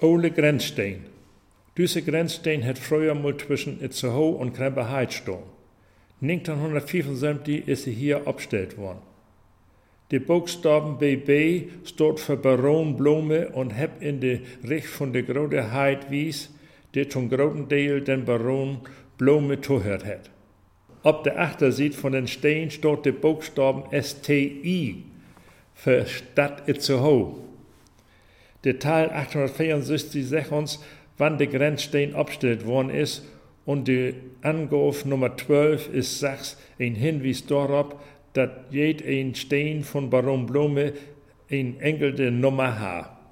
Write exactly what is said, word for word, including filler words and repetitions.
Ole Grenzsteen. Diese Grenzsteen hat früher mal zwischen Itzehoe und Kremperheid gestanden. neunzehnhundertfünfundsiebzig ist sie hier abgestellt worden. Die Buchstaben B B steht für Baron Blume und heb in de Richt von der grote Heid wies, die zum großen Teil den Baron Blume zuhört hat. Auf der Achterseite von den Steen steht der Buchstaben S T I für Stadt Itzehoe. Der Teil achtzehnhundertvierundsechzig sagt uns, wann der Grenzsteen abgestellt worden ist, und die Angabe Nummer zwölf ist sechs ein Hinweis darauf, dass jeder ein Steen von Baron Blume eine enkelte Nummer hat.